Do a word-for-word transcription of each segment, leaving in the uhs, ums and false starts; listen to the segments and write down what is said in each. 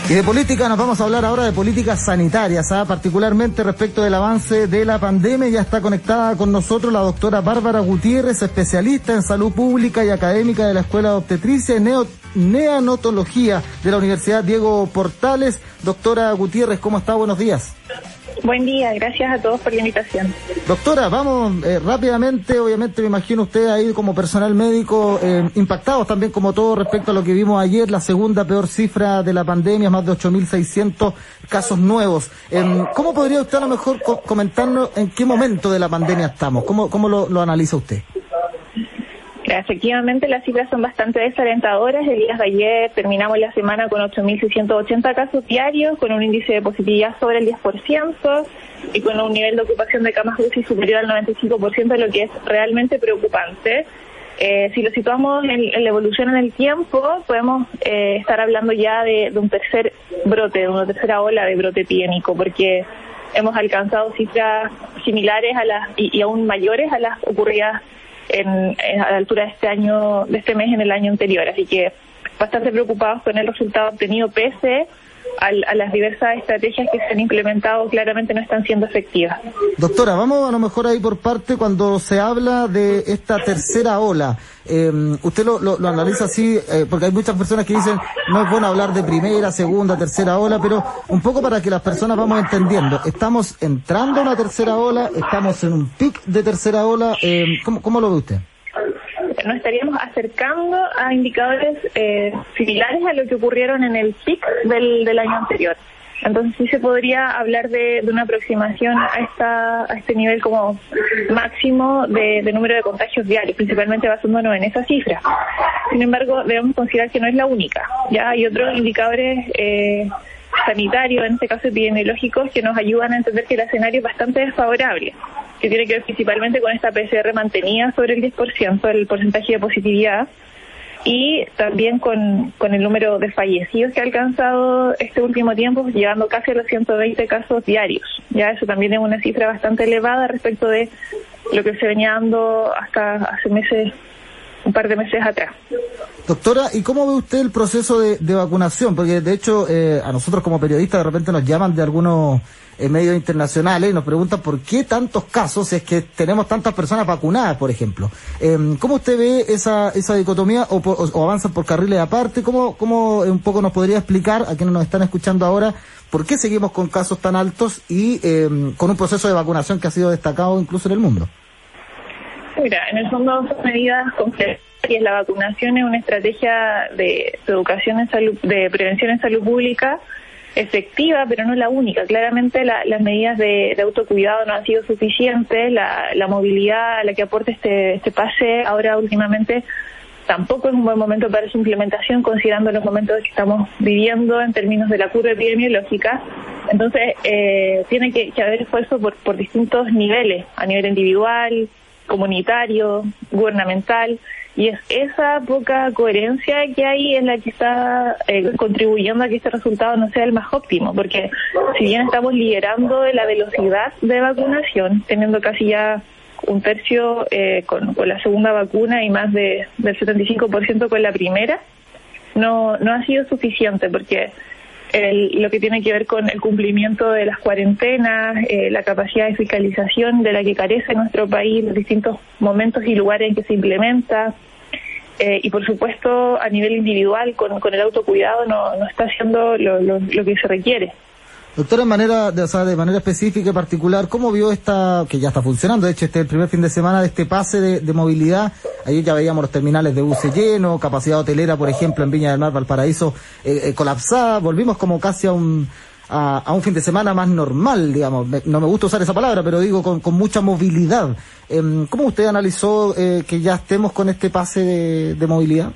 Y de política nos vamos a hablar ahora de políticas sanitarias, ¿ah? Particularmente respecto del avance de la pandemia. Ya está conectada con nosotros la doctora Bárbara Gutiérrez, especialista en salud pública y académica de la Escuela de Obstetricia y Neo, Neonatología de la Universidad Diego Portales. Doctora Gutiérrez, ¿cómo está? Buenos días. Buen día, gracias a todos por la invitación. Doctora, vamos eh, rápidamente, obviamente me imagino usted ahí como personal médico, eh, impactados también como todo respecto a lo que vimos ayer, la segunda peor cifra de la pandemia, más de ocho mil seiscientos casos nuevos. Eh, ¿Cómo podría usted a lo mejor co- comentarnos en qué momento de la pandemia estamos? ¿Cómo, cómo lo, lo analiza usted? Efectivamente, las cifras son bastante desalentadoras. El día de ayer terminamos la semana con ocho mil seiscientos ochenta casos diarios, con un índice de positividad sobre el diez por ciento y con un nivel de ocupación de camas U C I superior al noventa y cinco por ciento, lo que es realmente preocupante. Eh, si lo situamos en, en la evolución en el tiempo, podemos eh, estar hablando ya de, de un tercer brote, de una tercera ola de brote epidémico, porque hemos alcanzado cifras similares a las y, y aún mayores a las ocurridas En, en, a la altura de este año, de este mes en el año anterior, así que bastante preocupados con el resultado obtenido pese a, a las diversas estrategias que se han implementado, claramente no están siendo efectivas. Doctora, vamos a lo mejor ahí por parte cuando se habla de esta tercera ola. Eh, usted lo, lo, lo analiza así, eh, porque hay muchas personas que dicen no es bueno hablar de primera, segunda, tercera ola, pero un poco para que las personas vamos entendiendo. ¿Estamos entrando a una tercera ola? ¿Estamos en un pic de tercera ola? Eh, ¿cómo, ¿Cómo lo ve usted? Nos estaríamos acercando a indicadores eh, similares a lo que ocurrieron en el pic del, del año anterior. Entonces sí se podría hablar de, de una aproximación a esta a este nivel como máximo de, de número de contagios diarios, principalmente basándonos en esa cifra. Sin embargo, debemos considerar que no es la única. Ya hay otros indicadores eh, sanitarios, en este caso epidemiológicos, que nos ayudan a entender que el escenario es bastante desfavorable, que tiene que ver principalmente con esta P C R mantenida sobre el diez por ciento, el porcentaje de positividad, y también con, con el número de fallecidos que ha alcanzado este último tiempo, llegando casi a los ciento veinte casos diarios. Ya eso también es una cifra bastante elevada respecto de lo que se venía dando hasta hace meses, un par de meses atrás. Doctora, ¿y cómo ve usted el proceso de, de vacunación? Porque de hecho eh, a nosotros como periodistas de repente nos llaman de algunos eh, medios internacionales y nos preguntan por qué tantos casos si es que tenemos tantas personas vacunadas, por ejemplo. Eh, ¿Cómo usted ve esa esa dicotomía o, o, o avanzan por carriles aparte? ¿Cómo, ¿Cómo un poco nos podría explicar a quienes nos están escuchando ahora por qué seguimos con casos tan altos y eh, con un proceso de vacunación que ha sido destacado incluso en el mundo? Mira, en el fondo son medidas complementarias. La vacunación es una estrategia de, de educación en salud, de prevención en salud pública efectiva, pero no la única. Claramente la, las medidas de, de autocuidado no han sido suficientes, la, la movilidad a la que aporta este, este pase ahora últimamente tampoco es un buen momento para su implementación, considerando los momentos que estamos viviendo en términos de la curva epidemiológica. Entonces, eh, tiene que, que haber esfuerzo por, por distintos niveles, a nivel individual, comunitario, gubernamental, y es esa poca coherencia que hay en la que está eh, contribuyendo a que este resultado no sea el más óptimo, porque si bien estamos liderando de la velocidad de vacunación, teniendo casi ya un tercio eh, con, con la segunda vacuna y más de del setenta y cinco por ciento con la primera, no no ha sido suficiente, porque El, lo que tiene que ver con el cumplimiento de las cuarentenas, eh, la capacidad de fiscalización de la que carece nuestro país, los distintos momentos y lugares en que se implementa, eh, y por supuesto a nivel individual con, con el autocuidado no, no está haciendo lo, lo, lo que se requiere. Doctora, en manera, de, o sea, de manera específica y particular, ¿cómo vio esta, que ya está funcionando, de hecho este es el primer fin de semana de este pase de, de movilidad? Ayer ya veíamos los terminales de buses llenos, capacidad hotelera, por ejemplo, en Viña del Mar, Valparaíso, eh, eh, colapsada, volvimos como casi a un, a, a un fin de semana más normal, digamos, me, no me gusta usar esa palabra, pero digo con, con mucha movilidad. Eh, ¿Cómo usted analizó eh, que ya estemos con este pase de, de movilidad?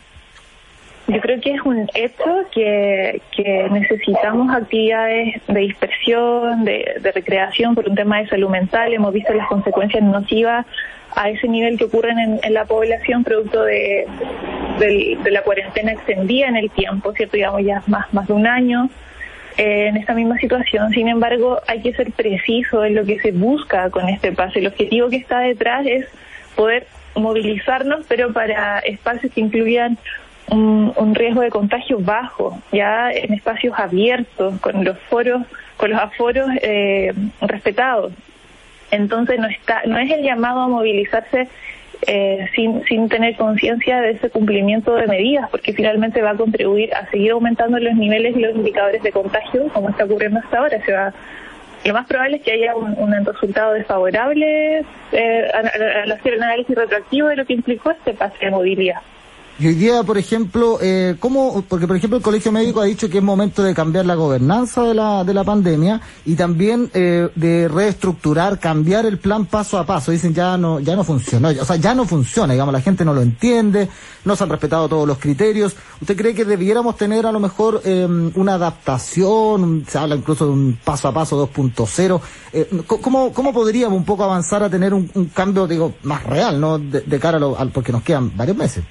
Yo creo que es un hecho que, que necesitamos actividades de dispersión, de, de recreación por un tema de salud mental. Hemos visto las consecuencias nocivas a ese nivel que ocurren en, en la población producto de, de, de la cuarentena extendida en el tiempo, ¿cierto? Digamos ya más, más de un año eh, en esta misma situación. Sin embargo, hay que ser preciso en lo que se busca con este pase. El objetivo que está detrás es poder movilizarnos, pero para espacios que incluyan un, un riesgo de contagio bajo, ya en espacios abiertos, con los foros, con los aforos eh, respetados. Entonces no está, no es el llamado a movilizarse eh, sin, sin tener conciencia de ese cumplimiento de medidas, porque finalmente va a contribuir a seguir aumentando los niveles y los indicadores de contagio, como está ocurriendo hasta ahora. Se va, lo más probable es que haya un, un resultado desfavorable eh, al hacer el análisis retroactivo de lo que implicó este pase de movilidad. Y hoy día, por ejemplo, eh, ¿cómo? Porque, por ejemplo, el Colegio Médico ha dicho que es momento de cambiar la gobernanza de la de la pandemia y también eh, de reestructurar, cambiar el plan paso a paso. Dicen ya no ya no funcionó, o sea, ya no funciona, digamos, la gente no lo entiende, no se han respetado todos los criterios. ¿Usted cree que debiéramos tener a lo mejor eh, una adaptación? Se habla incluso de un paso a paso dos punto cero. Eh, ¿cómo, ¿Cómo podríamos un poco avanzar a tener un, un cambio, digo, más real, no de, de cara a lo, al, porque nos quedan varios meses?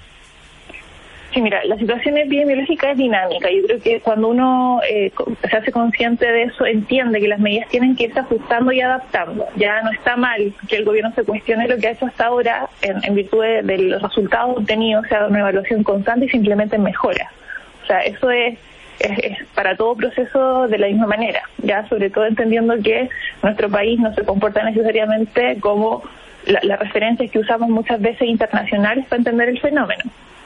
Sí, mira, la situación epidemiológica es dinámica. Yo creo que cuando uno eh, se hace consciente de eso, entiende que las medidas tienen que irse ajustando y adaptando. Ya no está mal que el gobierno se cuestione lo que ha hecho hasta ahora en, en virtud de, de los resultados obtenidos, se haga una evaluación constante y se implementen mejoras. O sea, eso es, es, es para todo proceso de la misma manera. Ya, sobre todo entendiendo que nuestro país no se comporta necesariamente como la, las referencias que usamos muchas veces internacionales para entender el fenómeno.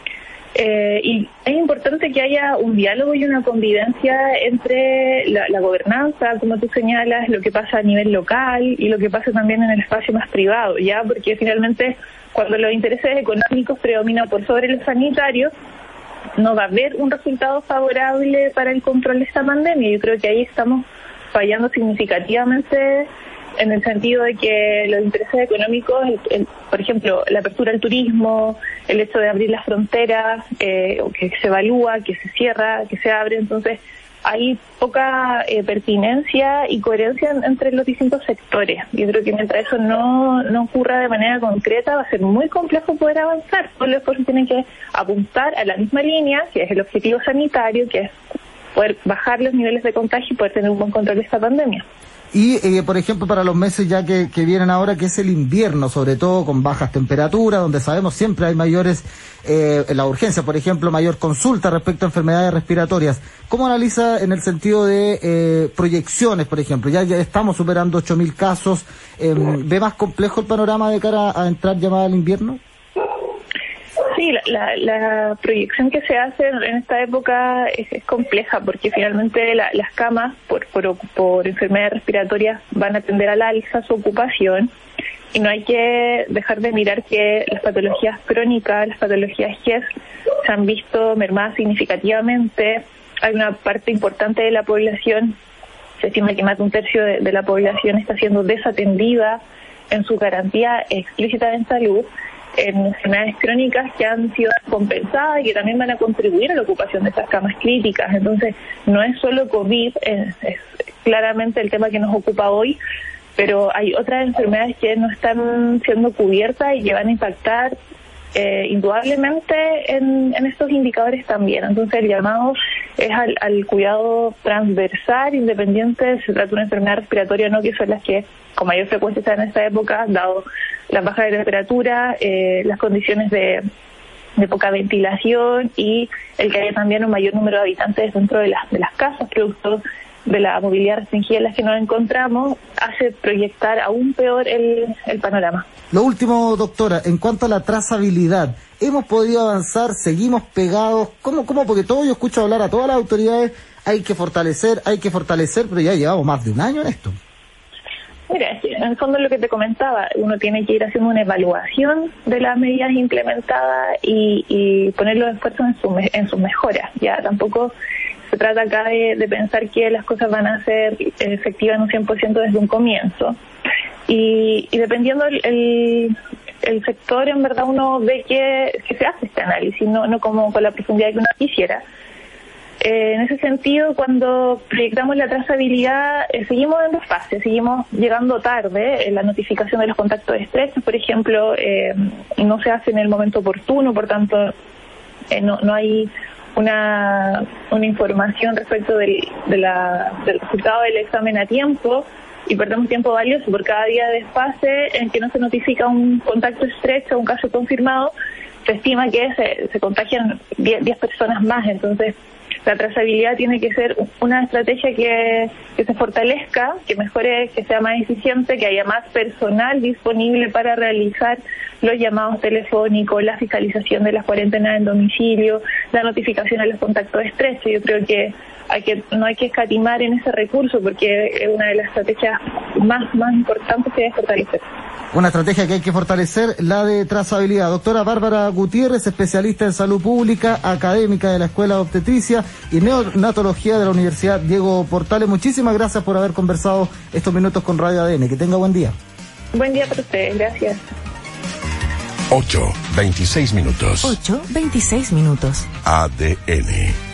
Eh, y es importante que haya un diálogo y una convivencia entre la, la gobernanza, como tú señalas, lo que pasa a nivel local y lo que pasa también en el espacio más privado, ya, porque finalmente cuando los intereses económicos predominan por sobre los sanitarios, no va a haber un resultado favorable para el control de esta pandemia. Yo creo que ahí estamos fallando significativamente en el sentido de que los intereses económicos, el, el, por ejemplo, la apertura al turismo, el hecho de abrir las fronteras, eh, que se evalúa, que se cierra, que se abre, entonces hay poca eh, pertinencia y coherencia en, entre los distintos sectores. Yo creo que mientras eso no, no ocurra de manera concreta, va a ser muy complejo poder avanzar. Todos los esfuerzos tienen que apuntar a la misma línea, que es el objetivo sanitario, que es poder bajar los niveles de contagio y poder tener un buen control de esta pandemia. Y, eh, por ejemplo, para los meses ya que, que vienen ahora, que es el invierno, sobre todo con bajas temperaturas, donde sabemos siempre hay mayores, eh, en la urgencia, por ejemplo, mayor consulta respecto a enfermedades respiratorias. ¿Cómo analiza en el sentido de eh, proyecciones, por ejemplo? Ya, ya estamos superando ocho mil casos. Eh, ¿Ve más complejo el panorama de cara a entrar llamada al invierno? Sí, la, la, la proyección que se hace en esta época es, es compleja porque finalmente la, las camas por, por, por enfermedades respiratorias van a tender al alza su ocupación y no hay que dejar de mirar que las patologías crónicas, las patologías G E S se han visto mermadas significativamente. Hay una parte importante de la población, se estima que más de un tercio de, de la población está siendo desatendida en su garantía explícita de salud, en enfermedades crónicas que han sido compensadas y que también van a contribuir a la ocupación de estas camas críticas. Entonces, no es solo COVID, es, es claramente el tema que nos ocupa hoy, pero hay otras enfermedades que no están siendo cubiertas y que van a impactar eh, indudablemente en, en estos indicadores también. Entonces, el llamado es al, al cuidado transversal, independiente si se trata de una enfermedad respiratoria o no, que son las que con mayor frecuencia están en esta época, dado la baja de temperatura, eh, las condiciones de, de poca ventilación y el que haya también un mayor número de habitantes dentro de las, de las casas, producto de la movilidad restringida en las que nos encontramos, hace proyectar aún peor el, el panorama. Lo último, doctora, en cuanto a la trazabilidad, ¿hemos podido avanzar? ¿Seguimos pegados? ¿Cómo? ¿Cómo? Porque todo yo escucho hablar a todas las autoridades, hay que fortalecer, hay que fortalecer, pero ya llevamos más de un año en esto. Mira, en el fondo lo que te comentaba, uno tiene que ir haciendo una evaluación de las medidas implementadas y, y poner los esfuerzos en, su, en sus mejoras. Ya tampoco se trata acá de, de pensar que las cosas van a ser efectivas en un cien por ciento desde un comienzo. Y, y dependiendo el, el, el sector, en verdad uno ve que, que se hace este análisis, no, no como con la profundidad que uno quisiera. Eh, en ese sentido, cuando proyectamos la trazabilidad, eh, seguimos en dos fases, seguimos llegando tarde. Eh, la notificación de los contactos estrechos, por ejemplo, eh, no se hace en el momento oportuno, por tanto, eh, no, no hay una, una información respecto del, de la, del resultado del examen a tiempo y perdemos tiempo valioso por cada día de desfase en que no se notifica un contacto estrecho, un caso confirmado, se estima que se, se contagian diez personas más, entonces la trazabilidad tiene que ser una estrategia que, que se fortalezca, que mejore, que sea más eficiente, que haya más personal disponible para realizar los llamados telefónicos, la fiscalización de las cuarentenas en domicilio, la notificación a los contactos estrechos. Yo creo que hay que no hay que escatimar en ese recurso porque es una de las estrategias más, más importantes que debe fortalecer. Una estrategia que hay que fortalecer, la de trazabilidad. Doctora Bárbara Gutiérrez, especialista en salud pública, académica de la Escuela de Obstetría y Neonatología de la Universidad Diego Portales. Muchísimas gracias por haber conversado estos minutos con Radio A D N. Que tenga buen día. Buen día para ustedes, gracias. ocho, veintiséis minutos. ocho, veintiséis minutos. A D N.